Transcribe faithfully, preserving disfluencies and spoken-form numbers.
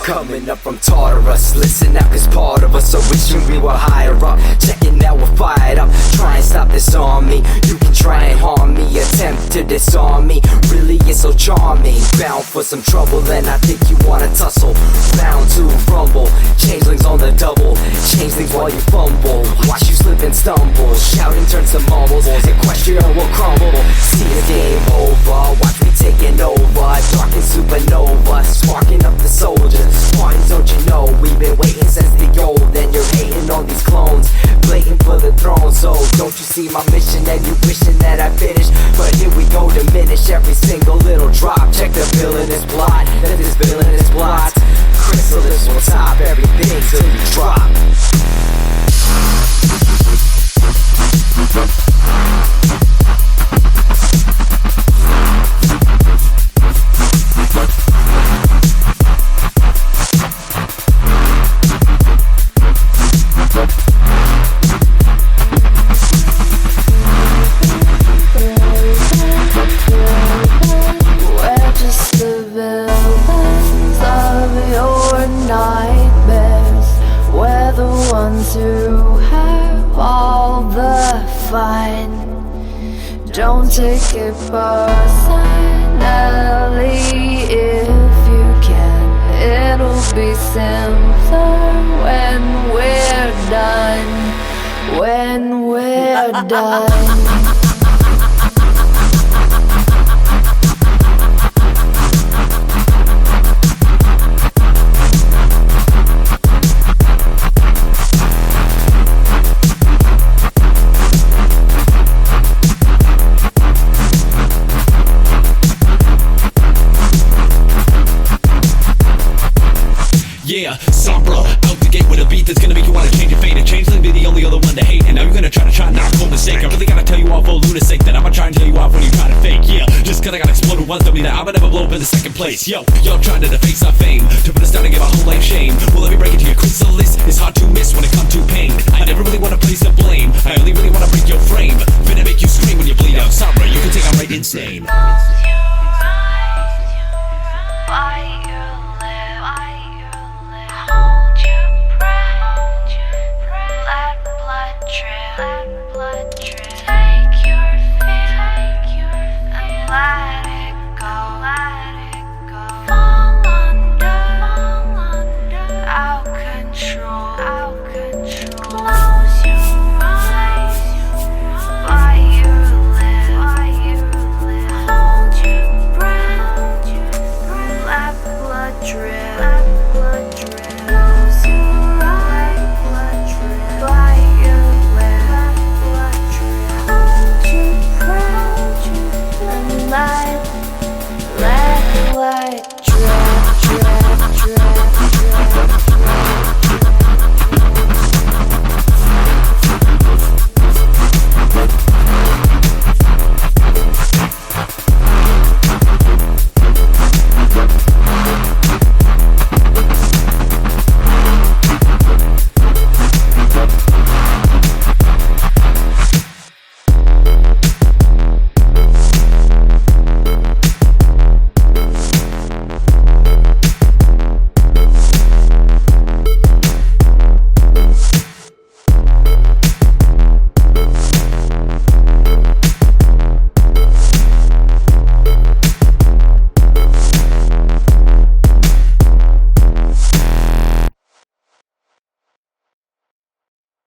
Coming up from Tartarus, listen out cause part of us are wishing we were higher up. Checking out we're fired up, try and stop this army. You can try and harm me, attempt to disarm me. Really it's so charming, bound for some trouble. And I think you wanna tussle, bound to rumble. Changelings on the double, changelings while you fumble. Watch you slip and stumble, shouting turns to mumbles. And question will crumble, see the game over. Watch me taking over, dark and supernova. Sparking up the soldiers, Spartans don't you know. We've been waiting since the old, and you're hating on these clones, blatant for the throne. So don't you see my mission and you wishing that I finished? But here we go, diminish every single little drop. Check the villainous plot, that this villainous plot. Chrysalis will top everything till you drop. To have all the fun, don't take it personally. If you can, it'll be simpler when we're done. When we're done. Yeah, Sombra, out the gate with a beat that's gonna make you wanna change your fate. And Changeling be the only other one to hate. And now you're gonna try to try not for mistake. I really gotta tell you off for lunatic that I'ma try and tell you off when you try to fake. Yeah, just cause I got exploded once don't mean that I'ma never blow up in the second place. Yo, y'all trying to deface our fame, to put us down and give our whole life shame. Well, let me break it to you, chrysalis is hard to miss when it comes to pain. I never really wanna place the blame, I only really wanna break your frame. Finna make you scream when you bleed out. Sombra, you can take out